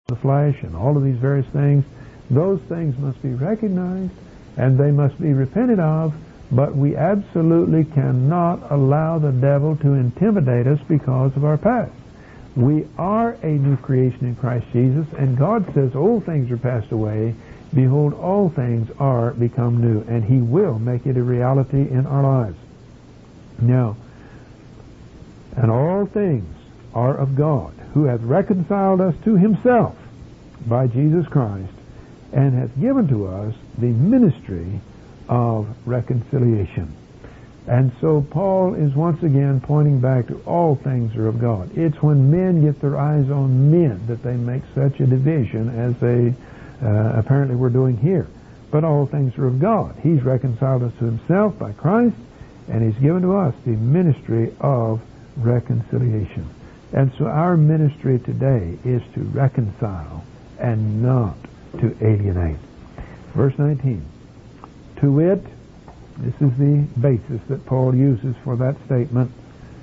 the flesh and all of these various things. Those things must be recognized and they must be repented of, but we absolutely cannot allow the devil to intimidate us because of our past. We are a new creation in Christ Jesus, and God says old things are passed away. Behold, all things are become new, and He will make it a reality in our lives. Now, and all things are of God, who hath reconciled us to Himself by Jesus Christ, and hath given to us the ministry of reconciliation. And so Paul is once again pointing back to all things are of God. It's when men get their eyes on men that they make such a division as they apparently were doing here. But all things are of God. He's reconciled us to Himself by Christ, and He's given to us the ministry of reconciliation. And so our ministry today is to reconcile and not to alienate. Verse 19. To wit, this is the basis that Paul uses for that statement.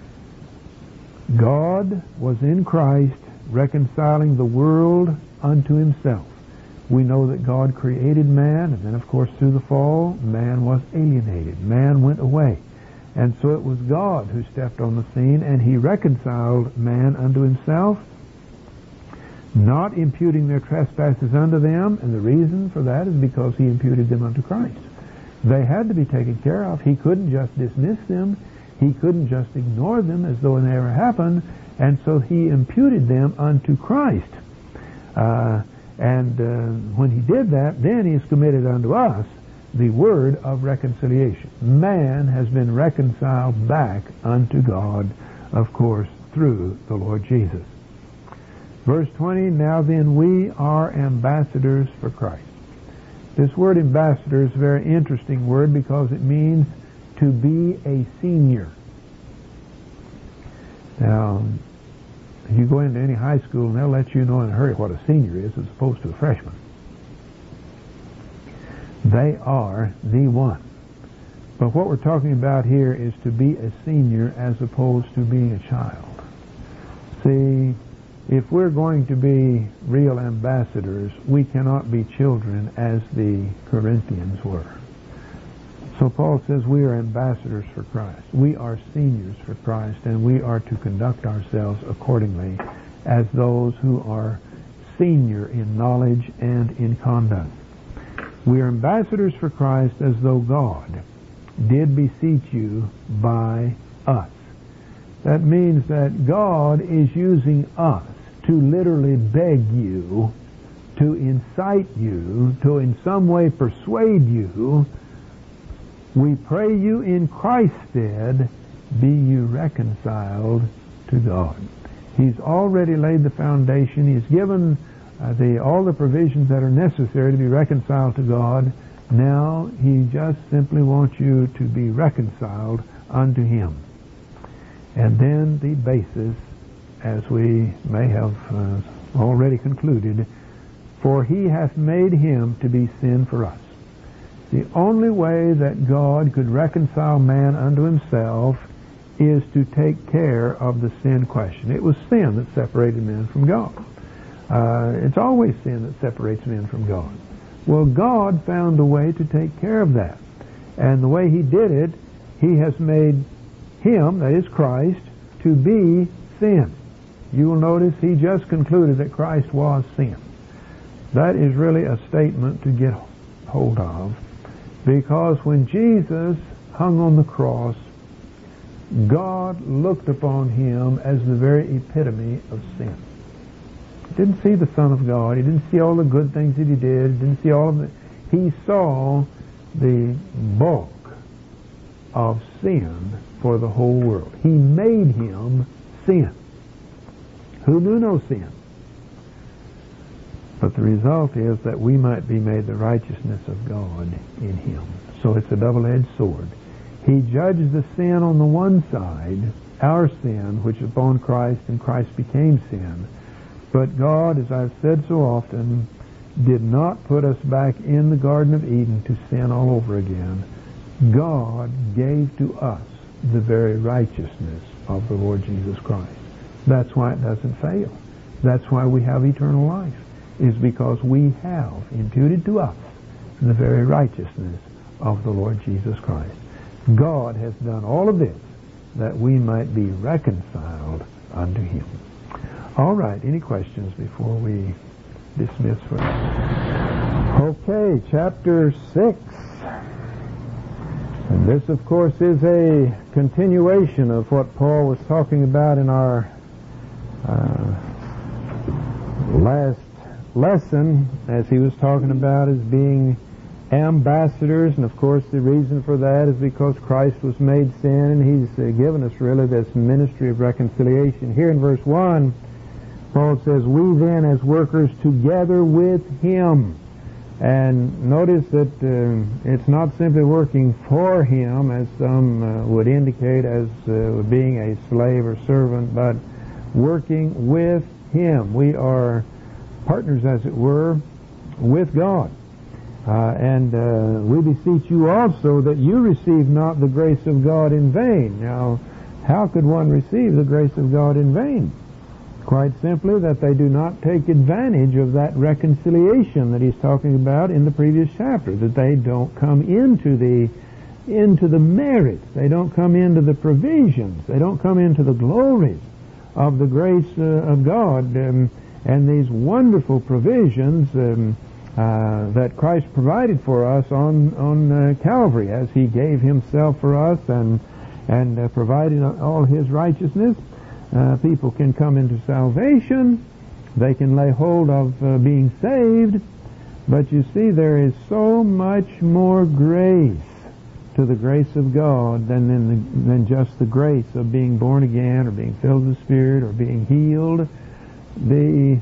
God was in Christ reconciling the world unto Himself. We know that God created man, and then of course through the fall, man was alienated. Man went away. And so it was God who stepped on the scene, and He reconciled man unto Himself, not imputing their trespasses unto them, and the reason for that is because He imputed them unto Christ. They had to be taken care of. He couldn't just dismiss them. He couldn't just ignore them as though it never happened, and so He imputed them unto Christ. When He did that, then He has committed unto us the word of reconciliation. Man has been reconciled back unto God, of course, through the Lord Jesus. Verse 20, now then we are ambassadors for Christ. This word ambassador is a very interesting word because it means to be a senior. Now, you go into any high school and they'll let you know in a hurry what a senior is as opposed to a freshman. They are the one. But what we're talking about here is to be a senior as opposed to being a child. See, if we're going to be real ambassadors, we cannot be children as the Corinthians were. So Paul says we are ambassadors for Christ. We are seniors for Christ, and we are to conduct ourselves accordingly as those who are senior in knowledge and in conduct. We are ambassadors for Christ as though God did beseech you by us. That means that God is using us to literally beg you, to incite you, to in some way persuade you. We pray you in Christ's stead, be you reconciled to God. He's already laid the foundation. He's given all the provisions that are necessary to be reconciled to God. Now He just simply wants you to be reconciled unto Him. And then the basis, as we may have already concluded, for He hath made Him to be sin for us. The only way that God could reconcile man unto Himself is to take care of the sin question. It was sin that separated men from God. It's always sin that separates men from God. Well, God found a way to take care of that. And the way He did it, He has made Him, that is Christ, to be sin. You will notice He just concluded that Christ was sin. That is really a statement to get hold of, because when Jesus hung on the cross, God looked upon Him as the very epitome of sin. He didn't see the Son of God. He didn't see all the good things that He did. He didn't see all of it. He saw the bulk of sin for the whole world. He made Him sin, who knew no sin. But the result is that we might be made the righteousness of God in Him. So it's a double-edged sword. He judged the sin on the one side, our sin, which upon Christ, and Christ became sin. But God, as I've said so often, did not put us back in the Garden of Eden to sin all over again. God gave to us the very righteousness of the Lord Jesus Christ. That's why it doesn't fail. That's why we have eternal life. is because we have imputed to us the very righteousness of the Lord Jesus Christ. God has done all of this that we might be reconciled unto Him. All right, any questions before we dismiss for now? Okay, chapter 6. And this, of course, is a continuation of what Paul was talking about in our last lesson, as he was talking about as being ambassadors. And, of course, the reason for that is because Christ was made sin, and He's given us really this ministry of reconciliation. Here in verse 1, Paul says, "We then as workers together with Him." And notice that it's not simply working for Him, as some would indicate as being a slave or servant, but working with Him. We are partners, as it were, with God. And we beseech you also that you receive not the grace of God in vain. Now, how could one receive the grace of God in vain? Quite simply, that they do not take advantage of that reconciliation that he's talking about in the previous chapter, that they don't come into the merits, they don't come into the provisions, they don't come into the glories of the grace of God, and these wonderful provisions that Christ provided for us on Calvary, as He gave Himself for us and provided all His righteousness. People can come into salvation, they can lay hold of being saved, but you see, there is so much more grace to the grace of God than just the grace of being born again or being filled with the Spirit or being healed. The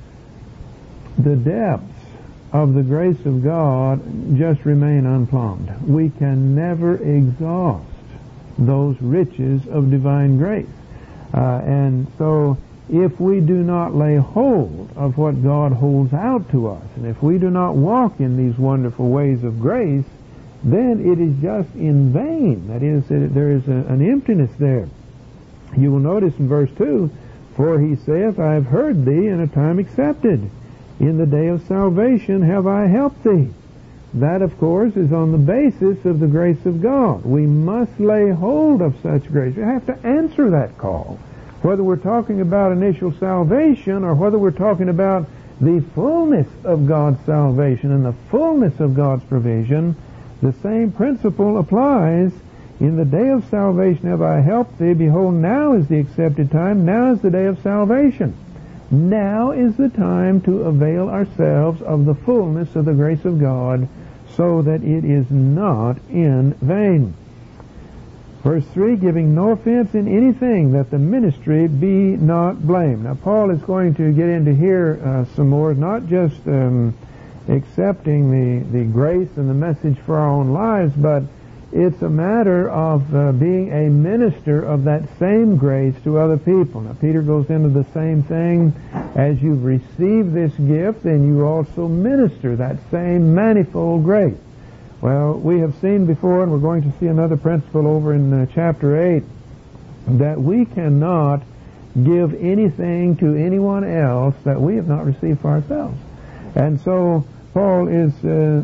depths of the grace of God just remain unplumbed. We can never exhaust those riches of divine grace. And so if we do not lay hold of what God holds out to us, and if we do not walk in these wonderful ways of grace, then it is just in vain. That is, there is an emptiness there. You will notice in verse 2, "For He saith, I have heard thee in a time accepted. In the day of salvation have I helped thee." That, of course, is on the basis of the grace of God. We must lay hold of such grace. We have to answer that call. Whether we're talking about initial salvation or whether we're talking about the fullness of God's salvation and the fullness of God's provision, the same principle applies. In the day of salvation have I helped thee. Behold, now is the accepted time. Now is the day of salvation. Now is the time to avail ourselves of the fullness of the grace of God, so that it is not in vain. Verse 3, "Giving no offense in anything, that the ministry be not blamed." Now, Paul is going to get into here some more, not just accepting the grace and the message for our own lives, but it's a matter of being a minister of that same grace to other people. Now, Peter goes into the same thing. As you've received this gift, then you also minister that same manifold grace. Well, we have seen before, and we're going to see another principle over in chapter 8, that we cannot give anything to anyone else that we have not received for ourselves. And so Paul is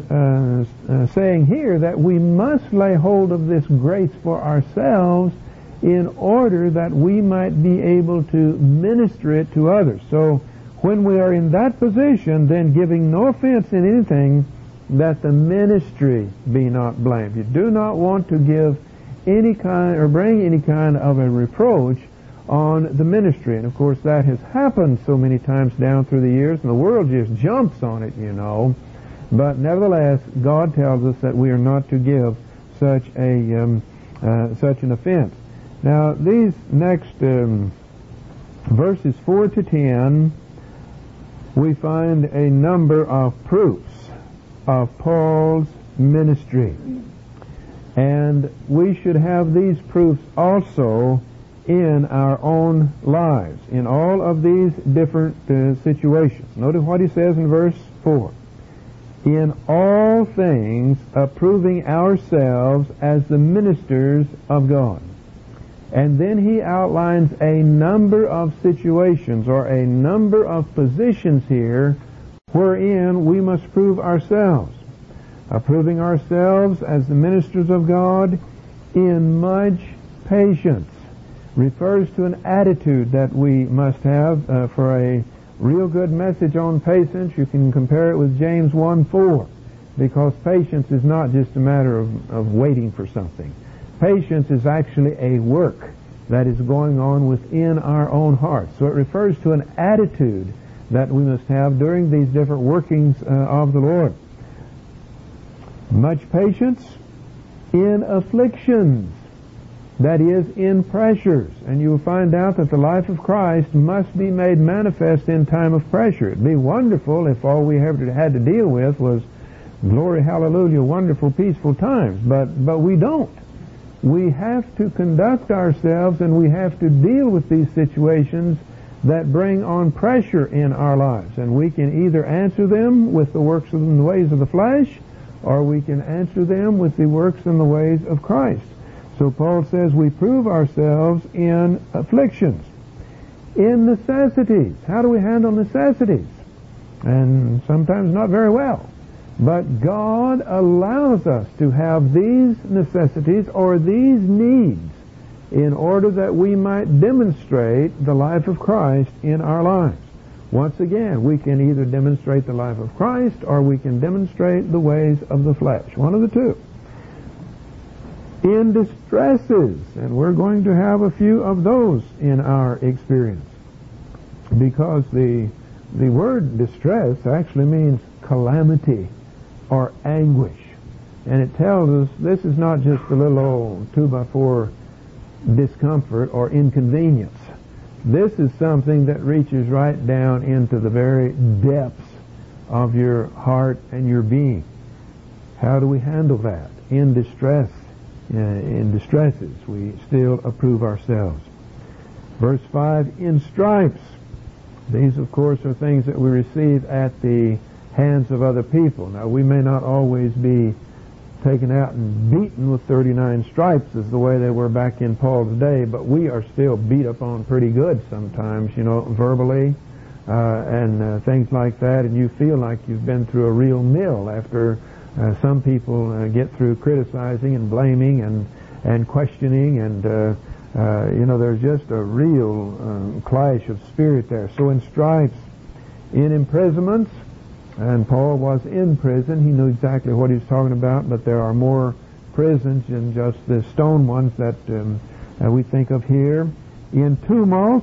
saying here that we must lay hold of this grace for ourselves in order that we might be able to minister it to others. So when we are in that position, then giving no offense in anything, that the ministry be not blamed. You do not want to give any kind or bring any kind of a reproach on the ministry. And of course that has happened so many times down through the years, and the world just jumps on it, you know. But nevertheless, God tells us that we are not to give such an offense. Now, these next verses 4 to 10, we find a number of proofs of Paul's ministry. And we should have these proofs also in our own lives, in all of these different situations. Notice what he says in verse 4. "In all things approving ourselves as the ministers of God." And then he outlines a number of situations or a number of positions here wherein we must prove ourselves. Proving ourselves as the ministers of God in much patience refers to an attitude that we must have for a real good message on patience. You can compare it with James 1:4, because patience is not just a matter of waiting for something. Patience is actually a work that is going on within our own hearts. So it refers to an attitude that we must have during these different workings of the Lord. Much patience in afflictions, that is, in pressures. And you will find out that the life of Christ must be made manifest in time of pressure. It'd be wonderful if all we ever had to deal with was glory, hallelujah, wonderful, peaceful times. But we don't. We have to conduct ourselves and we have to deal with these situations that bring on pressure in our lives. And we can either answer them with the works and the ways of the flesh, or we can answer them with the works and the ways of Christ. So Paul says we prove ourselves in afflictions, in necessities. How do we handle necessities? And sometimes not very well. But God allows us to have these necessities or these needs in order that we might demonstrate the life of Christ in our lives. Once again, we can either demonstrate the life of Christ or we can demonstrate the ways of the flesh. One of the two. In distresses, and we're going to have a few of those in our experience, because the word distress actually means calamity or anguish. And it tells us this is not just a little old 2x4 discomfort or inconvenience. This is something that reaches right down into the very depths of your heart and your being. How do we handle that? In distress, in distresses, we still approve ourselves. Verse 5, in stripes. These, of course, are things that we receive at the hands of other people. Now, we may not always be taken out and beaten with 39 stripes as the way they were back in Paul's day, but we are still beat up on pretty good sometimes, verbally, and things like that, and you feel like you've been through a real mill after some people get through criticizing and blaming and questioning, and there's just a real clash of spirit there. So in stripes, in imprisonments, and Paul was in prison. He knew exactly what he was talking about, but there are more prisons than just the stone ones that we think of here. In tumults,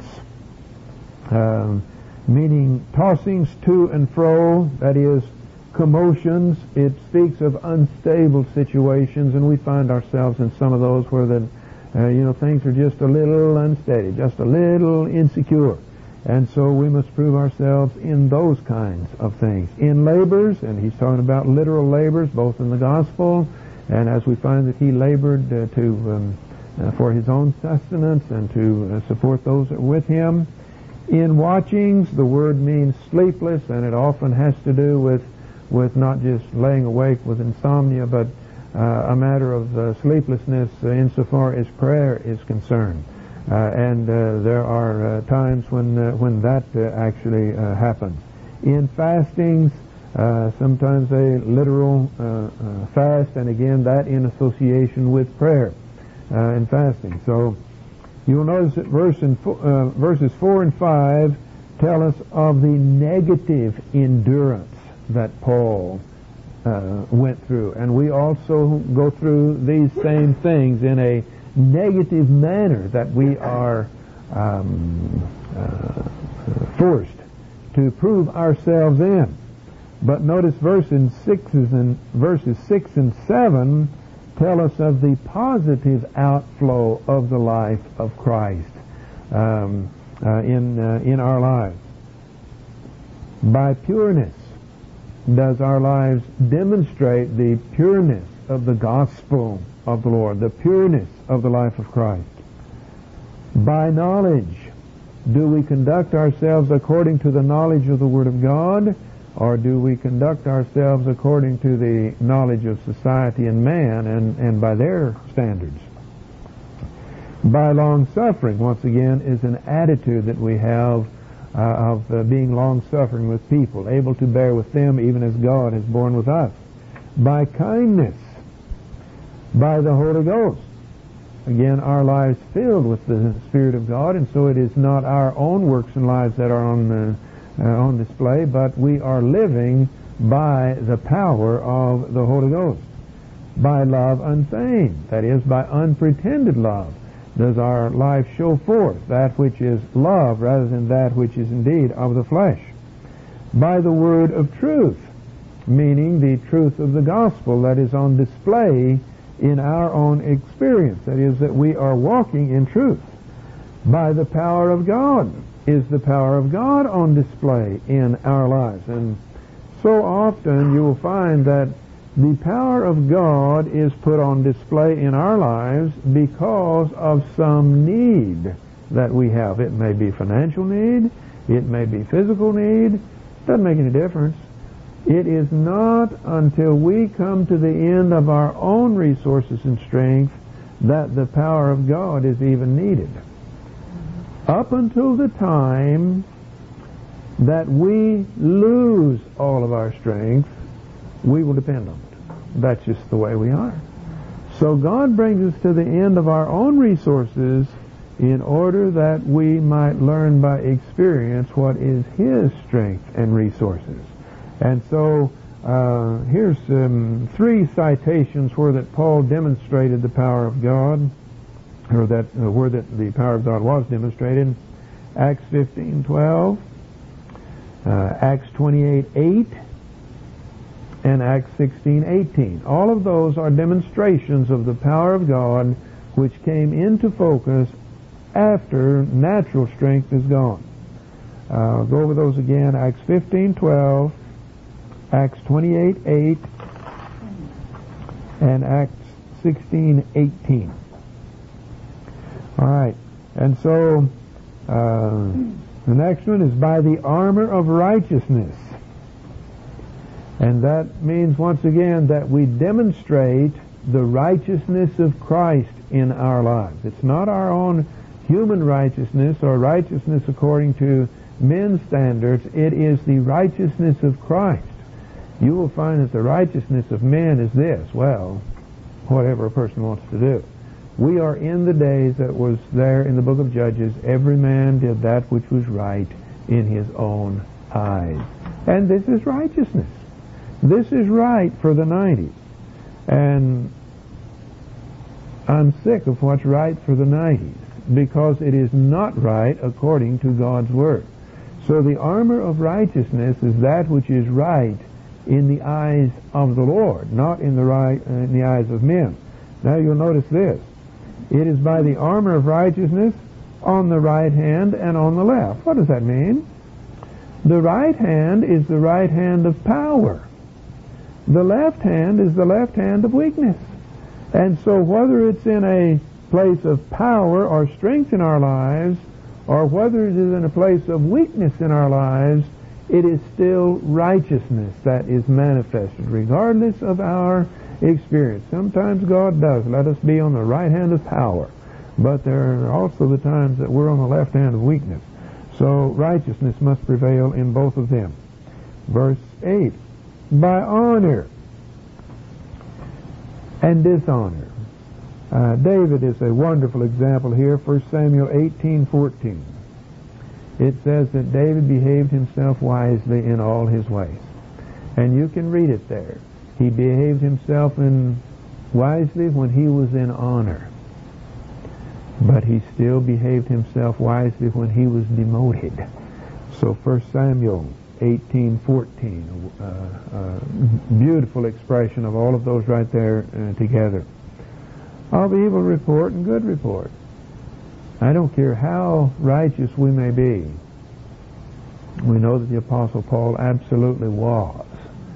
meaning tossings to and fro, that is, commotions. It speaks of unstable situations, and we find ourselves in some of those where things are just a little unsteady, just a little insecure. And so we must prove ourselves in those kinds of things. In labors, and he's talking about literal labors, both in the gospel, and as we find that he labored for his own sustenance and to support those that are with him. In watchings, the word means sleepless, and it often has to do with not just laying awake with insomnia, but a matter of sleeplessness insofar as prayer is concerned. And there are times when that actually happens. In fastings, sometimes a literal fast, and again that in association with prayer and fasting. So you'll notice that verses 4 and 5 tell us of the negative endurance that Paul went through, and we also go through these same things in a negative manner that we are forced to prove ourselves in. But notice verses 6 and 7 tell us of the positive outflow of the life of Christ in our lives. By pureness does our lives demonstrate the pureness of the gospel of the Lord, the pureness of the life of Christ. By knowledge, do we conduct ourselves according to the knowledge of the Word of God, or do we conduct ourselves according to the knowledge of society and man and by their standards? By long suffering, once again, is an attitude that we have being long-suffering with people, able to bear with them even as God has borne with us. By kindness, by the Holy Ghost. Again, our lives filled with the Spirit of God, and so it is not our own works and lives that are on display, but we are living by the power of the Holy Ghost. By love unfeigned, that is, by unpretended love, does our life show forth that which is love rather than that which is indeed of the flesh. By the word of truth, meaning the truth of the gospel that is on display in our own experience, that is, that we are walking in truth. By the power of God, is the power of God on display in our lives. And so often you will find that the power of God is put on display in our lives because of some need that we have. It may be financial need, it may be physical need, doesn't make any difference. It is not until we come to the end of our own resources and strength that the power of God is even needed. Up until the time that we lose all of our strength, we will depend on it. That's just the way we are. So God brings us to the end of our own resources in order that we might learn by experience what is His strength and resources. And so here's 3 citations where that Paul demonstrated the power of God, or that where that the power of God was demonstrated. Acts 15:12, Acts 28:8, and Acts 16:18. All of those are demonstrations of the power of God which came into focus after natural strength is gone. Go over those again. Acts 15:12, Acts 28:8, and Acts 16:18. All right, and so the next one is by the armor of righteousness. And that means, once again, that we demonstrate the righteousness of Christ in our lives. It's not our own human righteousness or righteousness according to men's standards. It is the righteousness of Christ. You will find that the righteousness of men is this: well, whatever a person wants to do. We are in the days that was there in the book of Judges. Every man did that which was right in his own eyes. And this is righteousness. This is right for the 90s. And I'm sick of what's right for the 90s because it is not right according to God's Word. So the armor of righteousness is that which is right in the eyes of the Lord, not in the eyes of men. Now you'll notice this. It is by the armor of righteousness on the right hand and on the left. What does that mean? The right hand is the right hand of power. The left hand is the left hand of weakness. And so whether it's in a place of power or strength in our lives, or whether it is in a place of weakness in our lives, it is still righteousness that is manifested, regardless of our experience. Sometimes God does let us be on the right hand of power, but there are also the times that we're on the left hand of weakness. So righteousness must prevail in both of them. Verse 8, by honor and dishonor. David is a wonderful example here. 1 Samuel 18:14. It says that David behaved himself wisely in all his ways. And you can read it there. He behaved himself wisely when he was in honor. But he still behaved himself wisely when he was demoted. So 1 Samuel 18:14, beautiful expression of all of those right there together. Of evil report and good report. I don't care how righteous we may be. We know that the Apostle Paul absolutely was.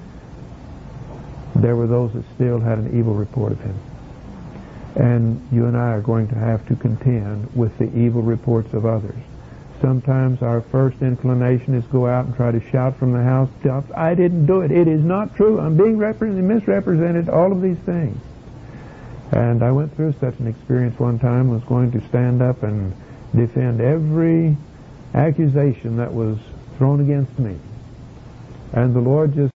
There were those that still had an evil report of him. And you and I are going to have to contend with the evil reports of others. Sometimes our first inclination is go out and try to shout from the housetops, I didn't do it. It is not true. I'm being misrepresented, all of these things. And I went through such an experience one time, was going to stand up and defend every accusation that was thrown against me. And the Lord just